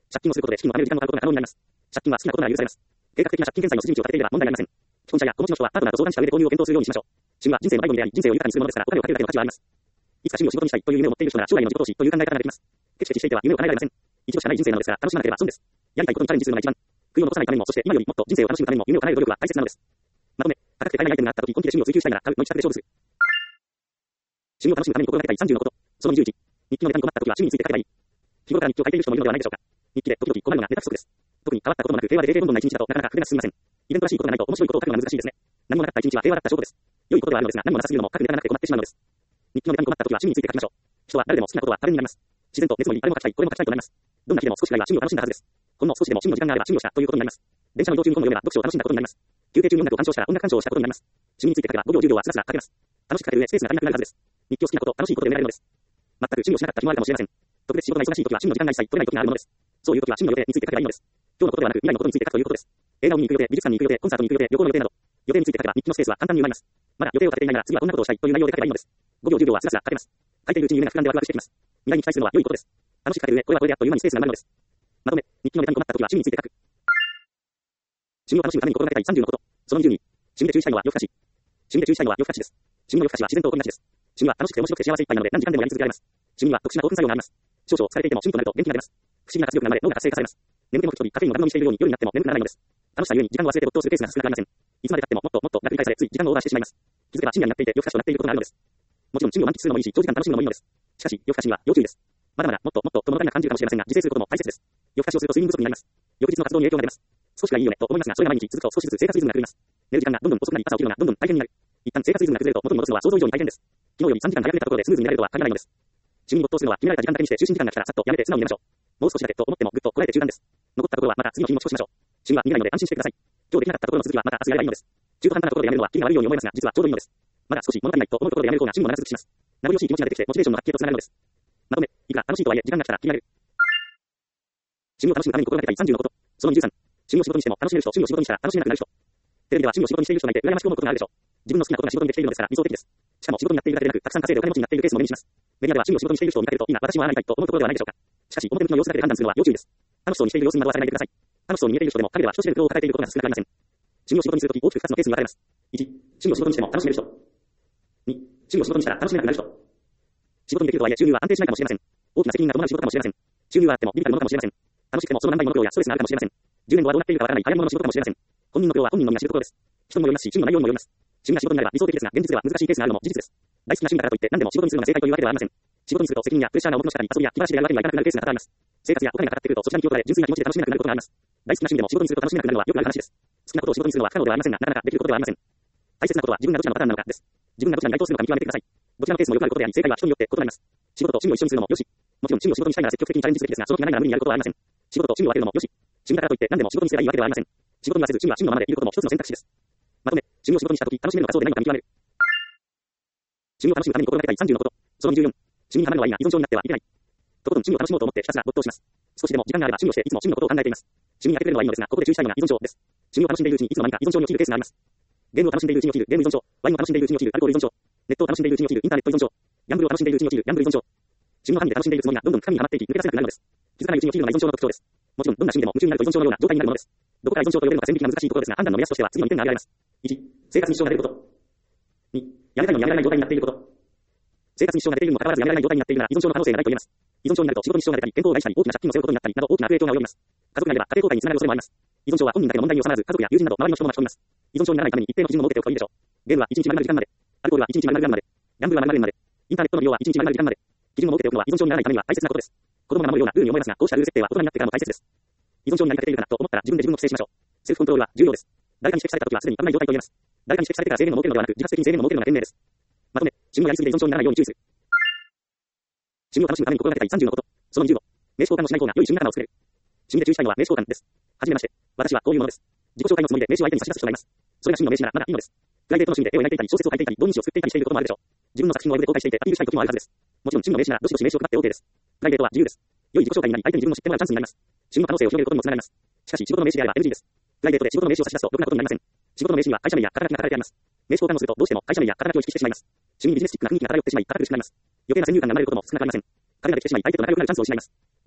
借金をすることで資金を貯める時間を買うことが可能になります。借金は好きなことなら許されます。計画的な借金返済の筋道を立てていれば問題がありません。既婚者や子持ちの人はパートナーと相談した上で購入を検討するようにしましょう。趣味は人生の迷子にであり、人生を豊かにするものですから、お金をかけるだけの価値はあります。いつか趣味を仕事にしたいという夢を持っている人なら将来の自己投資という考え方ができます。ケチケチしていては夢を叶えられません。一度しかない人生なのですが、楽しまなければ損です。やりたいことにチャレンジするのが一番。悔いを残さないためにも、そして今よりもっと人生を楽しむためにも夢を叶える努力は大切なのです。まとめ、高くて買えないアイテムがあったとき、本気で趣味を追求したいなら買うの一択で勝負する。趣味を楽しむために心がけたいさんじゅうのこと。そのにじゅういち。日記のネタに困ったときは趣味について書けばいい。日頃から日記を書いている人もいるのではないでしょうか。日記で時々困るのがネタ不足です。特に変わったこともなく平和で平々凡な一日だとなかなか筆が進みません。イベントらしいことがないと面白いことを書くのが難しいですね。何もなかった一日は平和だった証拠です。良いことではあるのですが、何もなさすぎるのも書くネタがなくて困ってしまうのです。日記のネタに困ったときは趣味について書きましょう。人は誰でも好きなことは誰になります。自然と熱もりあれも書きたい、これも書きたいとなります。どんな日でも少しぐらいは趣味を楽しんだはずです。ほんの少しでも趣味の時間があれば趣味をしたということになります。電車の移動中に本を読めば読書を楽しんだことになります。休憩中に音楽を鑑賞したら音楽鑑賞をしたことになります。趣味について書けばごびょうじゅうびょうはスラスラ書けます。楽しく書ける上スペースが足りなくなるはずです。日記を好きなこと、楽しいことで埋められるのです。全く趣味をしなかった日もあるかもしれません。特別仕事が忙しいときは趣味の時間が一切取れないときがあるものです。そういうときは趣味の予定について書けばいいのです。今日のことではなく未来のことについて書くということです。映画を見に行く予定、美術館に行く予定、コンサートに行く予定、旅行の予定など、予定について書けば日記のスペースは簡単に埋まります。まだ予定を立てていないなら次はこんなことをしたいという内容で書けばいいのです。ごびょうじゅうびょうはスラスラ書けます。書いているうちに夢が膨らんでワクワクしてきます。未来に期待するのは良いことです。楽しく書ける上、これはこれであっという間にスペースが埋まるのです。まとめ、日記のネタに困ったときは趣味について書く。趣味を楽しむために心がけたいさんじゅうのこと。そのにじゅうに。趣味で注意したいのは夜更かし。趣味で注意したいのは夜更かしです。趣味の夜更かしは自然と起こりがちです。趣味は楽しくて面白くて幸せいっぱいなので何時間でもやり続けられます。趣味は特殊な興奮作用があります。少々疲れていても趣味となると元気が出ます。不思議な活力が生まれ脳が活性化されます。眠気も吹き飛びカフェインをガン飲みしているように夜になっても眠くならないのです。楽しさゆえに時間を忘れて没頭するケースが少なくありません。いつまで経ってももっともっとが繰り返されつい時間がオーバーしてしまいます。気づけば深夜になっていて夜更かしとなっていることがあるのです。もちろん趣味を満喫するのもいいし長時間楽しむのもいいのです。しかし夜更かしには要注意です。まだまだもっともっとと物足りな感じるかもしれませんが自制することも大切です。夜更かしをすると睡眠不足になります。翌日の活動に影響が出ます。少しがいいよねと思いますがそれが毎日続くと少しずつ生活リズムが狂います。寝る時間がどんどん遅くなり朝起きるのがどんどん大変になる。一旦生活リズムが崩れると元に戻すのは想像以上に大変です。昨日よりさんじかん早く寝たところでスムーズに寝られるとは限らないのです。趣味に没頭するのは決められた時間だけにして就寝時間が来たらさっとやめて素直に寝ましょう。もう少しだけと思ってもぐっとこらえて中断です。残ったところはまた次の日に持ち越しましょう。趣味は未来ので安心してください。今日できなかったところの続きはまた明日やればいいのです。中途半端なところでやめるのは気が悪いように思いますが実はちょうどいいのです。まだ少し物足りないと思うところでやめる方が趣味も長続きします。名残惜しい気持ちが出てきてモチベーションの発揮へとつながるのです。まとめ、いくら楽しいとはいえ時間が来たら決められる。趣味を楽しむために心がけたいさんじゅうのこと。そのにじゅうさん。趣味を仕事にしても楽しめる人、趣味を仕事にしたら楽しめなくなる人。テレビでは趣味を仕事にしている人がいて羨ましく思うことがあるでしょう。自分の好きなことが仕事にできているのですから理想的です。しかも仕事になっているだけでなくたくさん稼いでお金持ちになっているケースも目にします。メディアでは趣味を仕事にしている人を見かけるといいな私もああなりたいと思うところではないでしょうか。しかし表向きの様子だけで判断するのは要注意です。楽しそうにしている様子に惑わされないでください。楽しそうに見えている人でも陰では人知れぬ苦労を抱えていることが少なくありません。趣味を仕事にするとき大きくふたつのケースに分かれます。いち、趣味を仕事にしても楽しめる人。に、趣味を仕事にしたら楽しめなくなる人。仕事にできるとはいえ収入は安定しないかもしれません。大きな責任が伴う仕事かもしれません。収入はあってもビビたるものかもしれません。楽しくてもその何倍もの苦労やストレスがあるかもしれません。じゅうねんごはどうなっているかわからない早いものの仕事かもしれません。本人の苦労は本人のみが知るところです。人にもよりますし、趣味の内容にもよります。趣味が仕事になれば理想的ですが、現実では難しいケースがあるのも事実です。大好きな趣味だからといって何でも仕事にするのが正解というわけではありません。仕事にすると責任やプレッシャーな重くの下に遊びや気晴らしでやるわけにはいかなくなるケースが多々あります。生活やお金がかかってくるとそちらに気を取られ純粋な気持ちで楽しめなくなることがあります。大好きな趣味でも仕事にすると楽しめなくなるのはよくある話です。好きなことを仕事にするのは不可能ではありませんが、なかなかできることではありません。大切なことは自分がどちらのパターンなのかです。自分がどちらに該当するのか見極めてください。どちらのケースもよくあることであり、正解は人によって異なります。仕事と趣味を一緒にするのもよし。もちろん趣味を仕事にしたいなら積極的にチャレンジすべきですが、その気がないなら無理にやることはありません。仕事と趣味を分けるのもよし。趣味だからといって何でも仕事にすればいいわけではありません。仕事にはせず趣味は趣味のままでいることも一つの選択肢です。まとめ、趣味を仕事にしたとき楽しめるのかそうでないのか見極める。趣味を楽しむために心がけたいさんじゅうのこと。そのにじゅうよん。趣味にハマるのはいいが依存症になってはいけない。とことん趣味を楽しもうと思ってひたすら没頭します。少しでも時間があれば趣味をしていつも趣味のことを考えています。趣味に当ててくれるのはいいのですが、ここで注意したいのが依存症です。趣味を楽しんでいるうちにいつの間にか依存症に陥るケースがあります。ゲームを楽しんでいるうちに起きるゲーム依存症、ワインを楽しんでいるうちに起きるアルコール依存症、ネットを楽しんでいるうちに起きるインターネット依存症、ギャンブルを楽しんでいるうちに起きるギャンブル依存症。趣味の範囲で楽しんでいるつもりがどんどん深みにはまっていき抜け出せなくなるのです。気づかないうちに起きるのが依存症の特徴です。もちろんどんな趣味でも夢中になると依存症のような状態になるものです。どこから依存症と呼べるのか線引きが難しいところですが、判断の目安としては次のにてんが挙げられます。いち、生活に支障が出ること。に、やめたいのにやめられない状態になっていること。生活に支障が出ているにもかかわらずやめられない状態になっているなら依存症の可能性がないと言えます。依存症になると仕事に支障が出たり、健康を害したり、大きな借金を背負うことになったりなど大きな悪影響が及びます。家族内では家庭崩壊につながる恐れもあります。依存症は本人だけの問題に収まらず、家族や友人など周りの人も巻き込みます。依存症にならないために一定の基準を設けておくといいでしょう。ゲームはいちにち丸々時間まで。アルコールはいちにち丸々グラムまで。ギャンブルは丸々円まで。インターネットの利用はいちにち丸々時間まで。基準を設けておくのは依存症にならないためには大切なことです。子供が守るようなルールに思いますが、こうしたルール設定は大人になってからも大切です。依存症になりかけているかなと思ったら自分で自分を規制しましょう。セルフコントロールは重要です。誰かに指摘されたときはすでに危ない状態と言えます。誰かに指摘されてから制限を設けるのではなく、自発的に制限を設けるのが賢明です。まとめ、趣味をやりすぎて依存症にならないように注意する。趣味を楽しむために心がけたいさんじゅうのこと。そのにじゅうご。名刺交換をしない方が良い趣味仲間を作れる。趣味で注意したいのは名刺交換です。はじめまして。私はこういうものです。自己紹介のつもりで名刺を相手に差し出す人がいます。それが趣味の名刺ならまだいいのです。プライベートの趣味で絵を描いていたり、小説を書いていたり、同人誌を作っていたりしていることもあるでしょう。自分の作品をウェブで公開していてアピールしたい時もあるはずです。もちろん趣味の名刺ならどしどし名刺を配って OK です。プライベートは自由です。良い自己紹介になり、相手に自分を知ってもらうチャンスになります。趣味の可能性を広げることにもつながります。しかし仕事の名刺であれば エヌジー です。プライベートで仕事の名刺を差し出すとろくなことになりません。仕事の名刺には会社名や肩書きが書かれてあります。名刺交換をするとどうしても会社名や肩書きを意識してしまいます。趣味にビジネスチックな雰囲気が漂ってしまい、堅苦しくなります。余計な先入観が生まれることも少なくありません。彼ができてしまい、相手と仲良くなるチャンスを失います。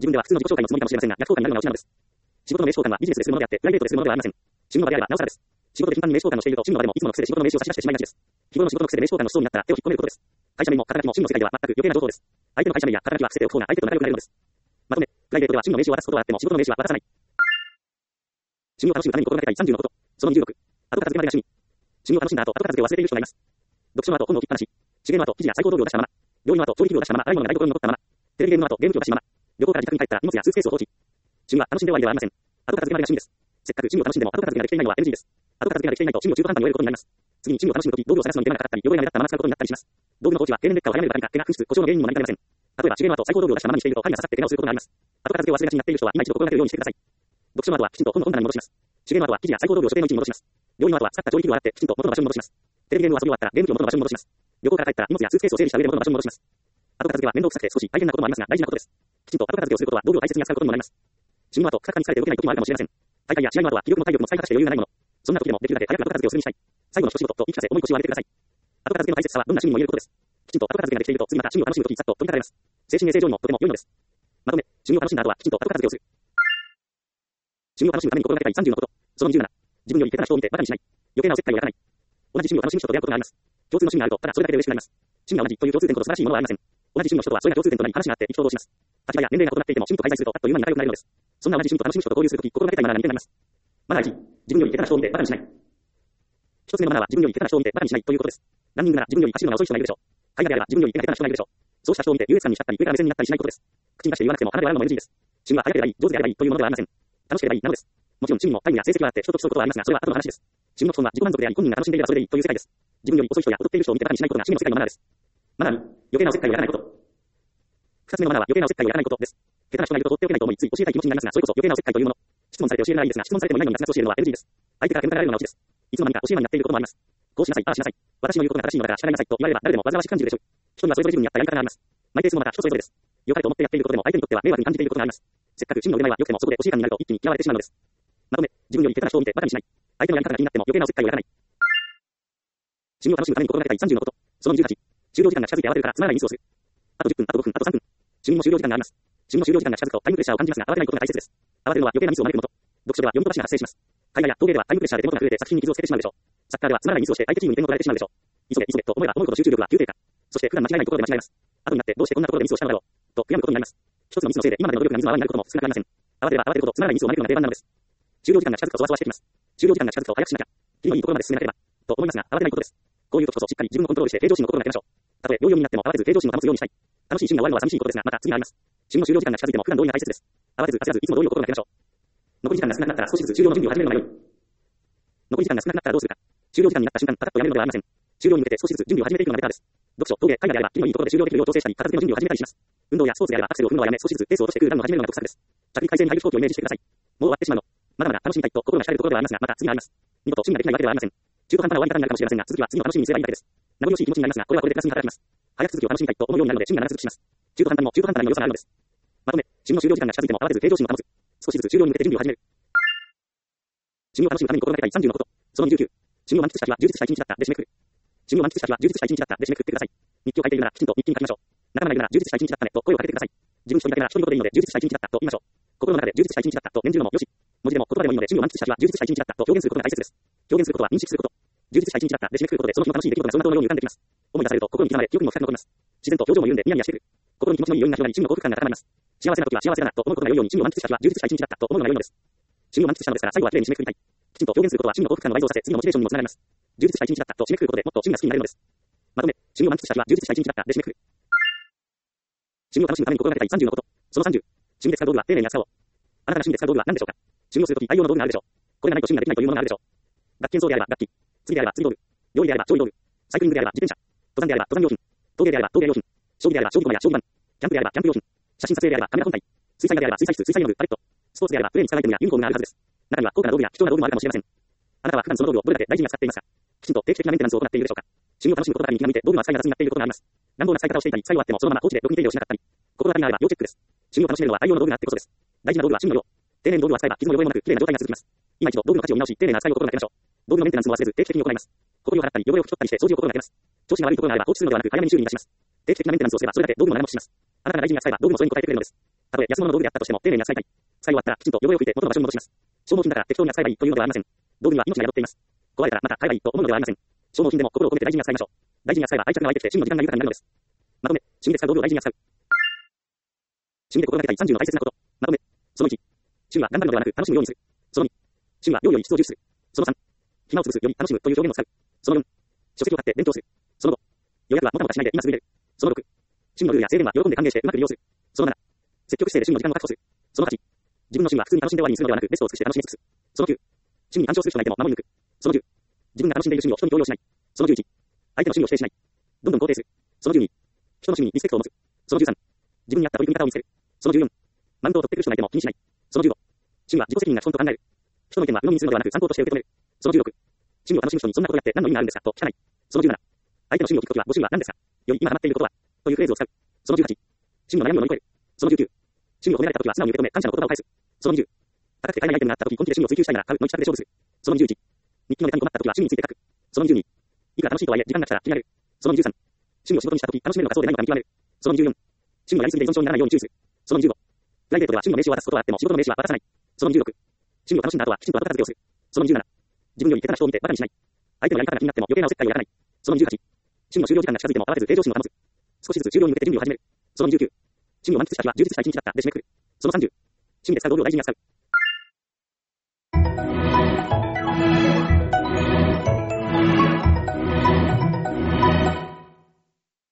自分では普通の自己紹介のつもりかもしれませんが、逆効果になるのがうちなのです。仕事の名刺交換はビジネスでするものであって、プライベートでするものではありません。仕事場であればなおさらです。仕事で頻繁に名刺交換をしていると、真の場でもいつもの癖で仕事の名刺を差し出してしまいがちです。日頃の仕事の癖で名刺交換の思想になったら手を引っ込めることです。会社名も肩書きも真の世界では全く余計な情報です。相手の会社名や肩書きは伏せておく方が相手と仲良くなれるのです。まとめ、プライベートでは真の名刺を渡すことはあっても仕事の名刺は渡さない。趣味を楽しむために心がけたいさんじゅうのこと。そのにじゅうろく。後片付けまでが趣味。趣味を楽しんだ後、後片付けを忘れている人がいます。読書の後、本を置きっぱなし。手芸の後、生地や最高道具を出したまま。料理の後、調理器具を出したまま、洗い物が台所に残ったまま。テレビゲームの後、ゲーム機を出したまま。旅行から自宅に帰ったら荷物やスーツケースを放置。趣味は楽しんで終わりではありません。後片付けまでが趣味です。せっかく趣味を楽しんでも後片付けができていないのは エヌジー です。後片付けができていないと趣味を中途半端に終えることになります。次に趣味を楽しむとき、道具を探すのに手間がかかったり、汚れが目立ったまま使うことになったりします。道具の放置は経年劣化を早めるばかりか、怪我、紛失、故障の原因にもなりかねません。例えば手芸の後、最高道具を出したままにしていると針が刺さって怪我をすることがあります。後片付けを忘れがちになっている人は今一度心がけるようにしてください。読書の後はきちんと本の本棚に戻します。手芸の後は生地や最高道具を書店の位置に戻します。料理の後は使った調理器具を洗ってきちんと元の場所に戻します。テレビゲームを遊び終わったらゲーム機を元の場所に戻します。旅行から帰ったら荷物やスーツケースを整理した上で元の場所に戻します。後片付けは面倒くさくて少し大変なこともありますが大事なことです。きちんと後片付けをすることは道具を大切に扱うことにもなります。趣味の後、くたくたに疲れて動けない時もあるかもしれません。大会や試合の後は気力も体力も使い果たして余裕がないもの。そんな時でもできるだけ早く後片付けをするにしたい。最後の一仕事と言い聞かせ思い越しを上げてください。後片付けの大切さはどんな趣味にも言えることです。きちんと後片付けができていると次また趣味を楽しむ時さっと取り掛かれます。精神衛生上にもとても良いのです。まとめ、趣味を楽しんだ後はきちんと後片付けをする。趣味を楽しむために心がけたいさんじゅうのこと。そのにじゅうなな。自分より下手な人を見て馬鹿にしない。余計なおせっかいをやらない。同じ趣味を楽しむ人と出会うことがあります。共通の趣味があるとただそれだけで嬉しくなります。趣味が同じという共通点ほど素晴らしいものはありません。同じ趣味の人とはそれが共通点となり話があって意気投合します。立場や年齢が異なっていても趣味と介在するとあっという間に仲良くなれるのです。そんな同じ趣味と楽しむ人と交流するとき心がけたいマナーがにてんあります。マナーいち、自分より下手な人を見て馬鹿にしない。一つ目のマナーは自分より下手な人を見て馬鹿にしないということです。ランニングなら自分より走るのが遅い人がいるでしょう。海外であれば自分より手が下手な人がいるでしょう。そうした人を見て優越感に浸ったり上から目線になったりしないことです。口に出して言わなくても鼻で笑うのも エヌジー です。趣味は早ければいい、上手であればいいというものではありません。楽しければいいなのです。もちろん趣味もタイムや成績があって人と競うことはありますが、それは後の話です。趣味の基本は自己満足であり、本人が楽しんでいればそれでいいという世界です。自分より遅い人や劣っている人を見て馬鹿にしないことが趣味の世界のマナーです。マナーに、余計なおせっかいをやらないこと。二つ目のマナーは余計なおせっかいをやらないことです。下手な人がいると放っておけないと思いつい教えたい気持ちになりますが、それこそ余計なおせっかいというもの。質問されて教えるならいいですが、質問されてもいないのに雑なことを教えるのは エヌジー です。相手から煙たがられるのがうちです。いつの間にか教え魔になっていることもあります。こうしなさい、ああしなさい。私の言うことが正しいのだから従いなさいと言われれば誰でも煩わしく感じるでしょう。人にはそれぞれ自分に合ったやり方があります。マイペースもまた人それぞれです。良かれと思ってやっていることでも相手にとっては迷惑に感じていることがあります。せっかく趣味の腕前は良くてもそこで教え官になると一気に嫌われてしまうのです。まとめ、自分より下手な人を見て馬鹿にしない。相手のやり方が気になっても余計なおせっかいをやらない。趣味を楽しむために心がけたいさんじゅうのこと。そのにじゅうはち、終了時間が近づいて慌てるからつまらないミスをする。あとじゅっぷん、あとごふん、あとさんぷん。趣味も終了時間があります。趣味の終了時間が近づくとタイムプレッシャーを感じますが慌てないことが大切です。慌てるのは余計なミスを招くもの。読書では読み飛ばしが発生します。絵画や陶芸ではタイムプレッシャーで手元が震えて作品に傷をつけてしまうでしょう。サッカーではつまらないミスをして相手チームに点を取られてしまうでしょう。急げ急げと思えば思うほど集中力は急低下。そして普段間違いないところで間違えます。後になってどうしてこんなところでミスをしたのだろうと悔やむことになります。一つのミスのせいで今までの努力が水の泡になることも少なくありません。慌てれば慌てるほどつまらないミスを招くのが定番なのです。終了時間が近づくとそわそわしてきます。終了時間が近づくと早くしなきゃ。次のいいところまで進めなければと思いますが慌てないことです。こういう時こそしっかり自分をコントロールして平常心の心がけましょう。たとえ秒読みになっても慌てず平常心を保つようにしたい。楽しい趣味が終わるのは寂しいことですがまた次があります。趣味の終了時間が近づいても普段通りが大切です。慌てず焦らずいつも通りを心がけましょう。残り時間が少なくなったら少しずつ終了の準備を始めるのが良い。残り時間が少なくなったらどうするか。終了時間になった瞬間パタッとやめるのではありません。終了に向けて少しずつ準備を始めていくのがベターです。読書、陶芸、絵画であれば切りのいいところで終了できるよう調整したり片付けの準備を始めたりします。運動やスポーツであればアクセルを踏むのはやめ少しずつペースを落としてクールダウンを始めるのが得策です。着陸快晴に入る飛行機をイメージしてください。もう終わってしまうの。まだまだ楽しみたいと心が惹かれるところではありますがまた次があります。二度と趣味ができないわけではありません。中途半端な終わり方になるかもしれませんが続きは次の楽しみにすればいいだけです。名残惜しい気持ちになりますがこれはこれでプラスに働きます。早く続きを楽しみたいと思うようになるので趣味が長続きします。中途半端にも中途半端な良さがあるのです。まとめ、趣味の終了時間が近づいても慌てず平常心を保つ。少しずつ終了に向けて準備を始める。趣味を楽しむために心がけたいさんじゅうのこと。そのにじゅうきゅう、趣味を満喫した日は充実した一日だったで締めくくる。趣味を満喫した日は充実した一日だったで締めくくってください。日記を書いているならきちんと日記に書きましょう。仲間がいるなら充実した一日だったねと声をかけてください。自分一人だけなら一人ごとでいいので充実した一日だったと言いましょう。心の中で充実した一日だったと念じるのもよし。文字でも言葉でもいいので趣味を満喫した日は充実した一日だったと表現することが大切です。表現することは認識すること。充実した一日だったで締めくくることでその日の楽しい出来事がその後のように浮かんできます。思い出されると心に刻まれ記憶にも深く残ります。自然と表情も緩んでニヤニヤしてくる。心に気持ちのいい余韻が広がり趣味の幸福感が高まります。幸せな時は幸せだなと思うことが良いように趣味を満喫した日は充実した一日だったと思うのが良いのです。趣味を満喫したのですから最後は綺麗に締めくくりたい。きちんと表現することは趣味の幸福感を倍増させ次のモチベーションにもつながります。充実した一日だったと締めくくることでもっと趣味が好きになれるのです。まとめ、趣味を満喫した日は充実した一日だったで締めくくる。趣味を楽しむために心がけたいさんじゅうのこと。そのさんじゅう、趣味で使う道具は丁寧に扱おう。あなたが趣味で使う道具は何でしょうか。趣味をするとき愛用の道具があるでしょう。これがないと趣味ができないというものがあるでしょう。楽器演奏であれば楽器、釣りであれば釣り道具、料理であれば調理道具、サイクリングであれば自転車、登山であれば登山用品、陶芸であれば陶芸用品、将棋であれば将棋駒や将棋盤、キャンプであればキャンプ用品、写真撮影であればカメラ本体、水彩画であれば水彩室、水彩絵の具、パレット、スポーツであればプレーに使うアイテムやユニフォームがあるはずです。中には高価な道具や貴重な道具もあるかもしれません。あなたは普段その道具をどれだけ大事に扱っていますか。きちんと定期的なメンテナンスを行っているでしょうか。趣味を楽しむことだけに気が向いて道具の扱いが雑になっていることがあります。乱暴な使い方をしていたり、使い終わってもそのまま放置でろくに手入れをしなかったり、心当たりがあれば要チェックです。趣味を楽しめるのは愛用の道具があってこそです。大事な道具は趣味の量。丁寧に道具を扱えば傷も汚れもなく綺麗な状態が続きます。今一度道具の価値を見直し丁寧な扱いを心がけましょう。道具のメンテナンスも忘れず定期的に行います。埃を払ったり汚れを拭き取ったりして掃除を心がけます。調子が悪いところがあれば放置するのではなく早めに修理に出します。定期的なメンテナンスをすればそれだけ道具も長持ちします。あなたが大事に扱えば道具もそれに応えてくれるのです。 たとえ安物の道具であったとしても、丁寧に扱いたい。使い終わったら、きちんと汚れを拭いて元の場所に戻します。消耗品だから適当に扱えばいいというのではありません。道具には命が宿っています。壊れたらまた買えばいいと思うのではありません。消耗品でも心を込めて大事に扱いましょう。大事に扱えば愛着が湧いてきて、真の時間が豊かになるのです。まとめ、趣味で使う道具を大事に扱う。趣味で心がけたいさんじゅうの大切なこと。まとめ。そのいち。趣味は頑張るのではなく楽しむようにする。そのに。趣味は量より質を重視する。そのさん。暇を潰すより楽しむという表現を使う。そのよん。書籍を買って勉強する。そのご。予約はもたもたしないで今すぐ入れる。そのろく。趣味のルールや制限は喜んで歓迎してうまく利用する。そのなな。積極姿勢で趣味の時間を確保する。そのはち。自分の趣味は普通に楽しんで終わりにするのではなくベストを尽くして楽しみ尽くす。そのきゅう。趣味に干渉する人がいても守り抜く。そのじゅう。自分が楽しんでいる趣味を人に強要しない。そのじゅういち。相手の趣味を否定しない。どんどん肯定する。そのじゅうに。人の趣味にリスペクトを持つ。そのじゅうさん。自分に合った取り組み方を見せる。そのじゅうよん。マウントを取ってくる人がいても気にしない。そのじゅうご。趣味は自己責任が基本と考える。人の意見は鵜呑みにするのではなく参考として受け止める。そのじゅうろく。趣味を楽しむ人にそんなことやって何の意味があるんですかと聞かない。そのじゅうなな。相手の趣味を聞くときはご趣味は何ですかより今ハマっていることはというフレーズを使う。そのじゅうはち。趣味の悩みを乗り越える。そのじゅうきゅう。趣味を褒められたときは素直に受け止め感謝の言葉を返す。そのにじゅう。高くて買えないアイテムがあったとき本気で趣味を追求したいなら買うの一択で勝負する。そのにじゅういち。日記のネタに困ったときは趣味について書く。そのにじゅうに。いくら楽しいとはいえ時間が来たら気になる。そのにじゅうさん。趣味を仕事にしたとき楽しめるのかそうでないのか見極める。そのにじゅうよん。趣味をやりすぎで依存症にならないように注意する。そのにじゅうご。プライベートでは趣味の名刺を渡すことはあっても仕事の名刺は渡さない。そのにじゅうろく。趣味を楽しんだ後はきちんと後片付けをする。そのにじゅうなな。自分より下手な人を見てバカにしない。相手のやり方が気になっても余計なおせっかいをやらない。そのにじゅうはち。趣味の終了時間が近づいても慌てず平常心を保つ。少しずつ終了に向けて準備を始める。そのにじゅうきゅう。趣味を満喫した日は充実した一日だったで締めくくる。そのさんじゅう。趣味で使う道具を大事に扱う。